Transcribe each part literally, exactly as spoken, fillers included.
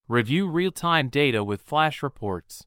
Review real-time data with flash reports.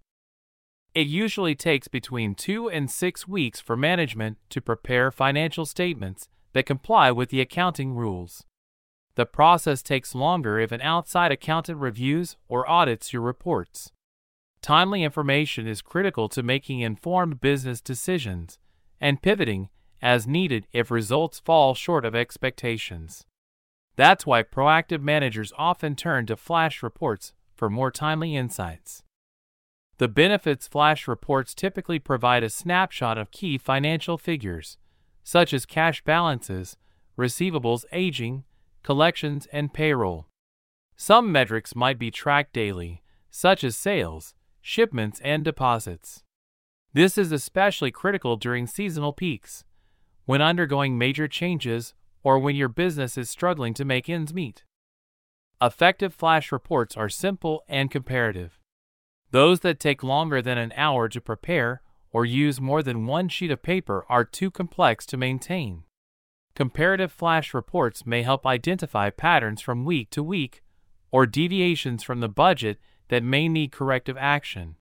It usually takes between two and six weeks for management to prepare financial statements that comply with the accounting rules. The process takes longer if an outside accountant reviews or audits your reports. Timely information is critical to making informed business decisions and pivoting as needed if results fall short of expectations. That's why proactive managers often turn to flash reports for more timely insights. The benefits flash reports typically provide a snapshot of key financial figures, such as cash balances, receivables aging, collections, and payroll. Some metrics might be tracked daily, such as sales, shipments, and deposits. This is especially critical during seasonal peaks, when undergoing major changes or when your business is struggling to make ends meet. Effective flash reports are simple and comparative. Those that take longer than an hour to prepare or use more than one sheet of paper are too complex to maintain. Comparative flash reports may help identify patterns from week to week or deviations from the budget that may need corrective action.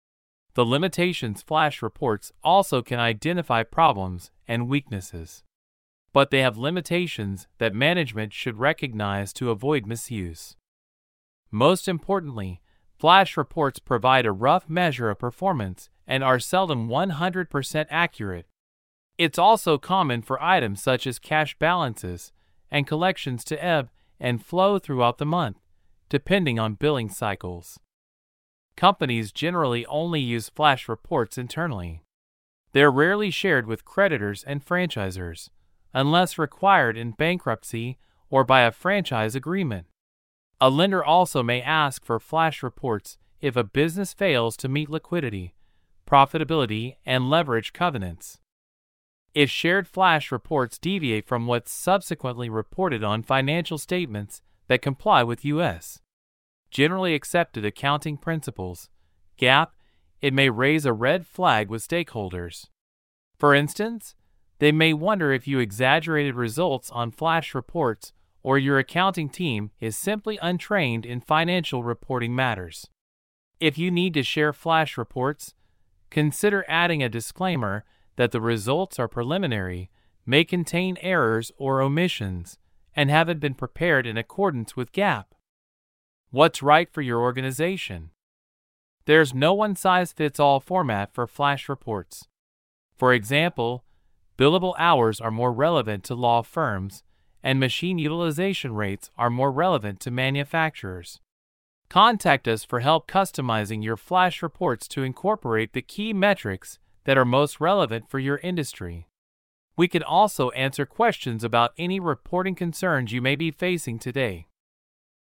The limitations flash reports also can identify problems and weaknesses, but they have limitations that management should recognize to avoid misuse. Most importantly, flash reports provide a rough measure of performance and are seldom one hundred percent accurate. It's also common for items such as cash balances and collections to ebb and flow throughout the month, depending on billing cycles. Companies generally only use flash reports internally. They're rarely shared with creditors and franchisors, unless required in bankruptcy or by a franchise agreement. A lender also may ask for flash reports if a business fails to meet liquidity, profitability, and leverage covenants. If shared flash reports deviate from what's subsequently reported on financial statements that comply with U S generally accepted accounting principles, GAAP, it may raise a red flag with stakeholders. For instance, they may wonder if you exaggerated results on flash reports or your accounting team is simply untrained in financial reporting matters. If you need to share flash reports, consider adding a disclaimer that the results are preliminary, may contain errors or omissions, and haven't been prepared in accordance with GAAP. What's right for your organization? There's no one-size-fits-all format for flash reports. For example, billable hours are more relevant to law firms, and machine utilization rates are more relevant to manufacturers. Contact us for help customizing your flash reports to incorporate the key metrics that are most relevant for your industry. We can also answer questions about any reporting concerns you may be facing today.